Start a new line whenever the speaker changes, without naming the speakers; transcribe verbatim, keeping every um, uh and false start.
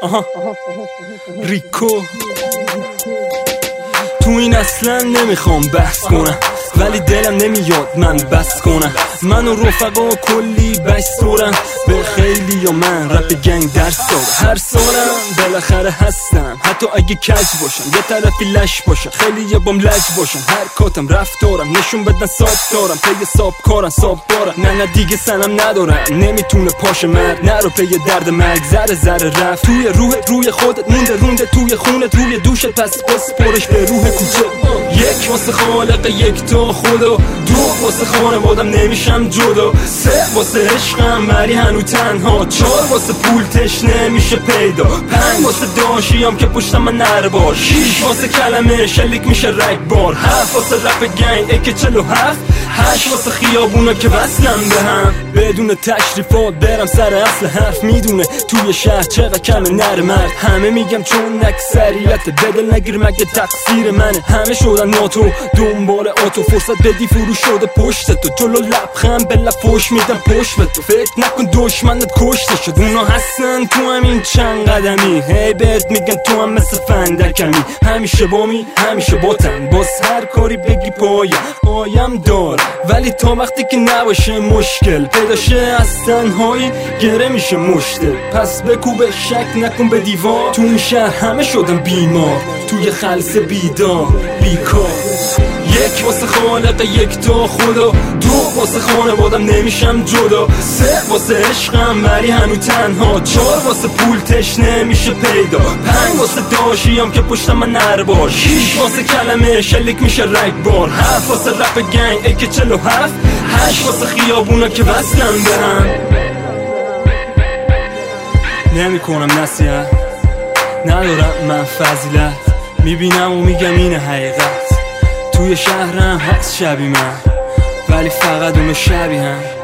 آها ریکو تو این اصلا نمیخوام بحث کنم، ولی دلم نمیاد من بس کنم. من و رفقا کلی بستورم به خیلی یا من رپ گنگ درس دارم. هر سالم بالاخره هستم، حتی اگه کج باشم یه طرفی لش باشم، خیلی یه بام لج باشم. هر کاتم رفتارم نشون بدن ساب دارم، پی ساب کارم ساب بارم. نه نه دیگه سنم ندارم، نمیتونه پاش مرد نرو پی درد مرگ. ذره ذره رفت توی روح روی خودت مونده رونده توی خونت روی دوشت، پس بسپرش به روح کوچه. یک واسه خالق یک تا خدا، دو واسه خانوادم نمیشم جدا، سه واسه عشقم ولی هنو تنها، چهار واسه پول تشنه میشه پیدا، پنج واسه داشیام که پشتم من نره بار، شیش واسه کلمه شلیک میشه رگبار، هفت واسه رپ گنگ اکه چلو هفت، هشت واسه خیابونا که وصلم به هم. بدون تشریفات برم سر اصل حرف، میدونه توی شهر چقدر کمه نر مرد. همه میگم چون اکثریت بدل نگیر مگه تقصیر منه. همه شدن ناتو دنبال آتو، فرصت بدی فرو شده پشت تو، جلو لبخند به لب پشت میدم پشت به تو. فکر نکن دشمنت کشته شد، اونا هستن تو همین چند قدمی. هی بهت میگن تو هم مثل فندکمی، همیشه بامی همیشه باتن، باز هر کاری بگی پایم پایم دار. ولی تا وقتی که نباشه مشکل پیداشه از تنهایی گره میشه مشته. پس بکوب شک نکن به دیوار، تو این شهر همه شدن بیمار، توی خلص بیدار بیکار. یک واسه خالق یک تا خدا، دو واسه خانوادم نمیشم جدا، سه واسه عشقم ولی هنو تنها، چهار واسه پول تشنه میشه پیدا، پنج واسه داشیام که پشتم من نره بار، شیش واسه کلمه شلیک میشه رگبار، هفت واسه رپ گنگ اکه چلو هفت، هشت واسه خیابونا که وصلم به هم. نمی کنم نصیحت، ندارم من فضیلت، میبینم و میگم این حقیقت. توی شهرم هست شبی من، ولی فقط اونو شبیه هم.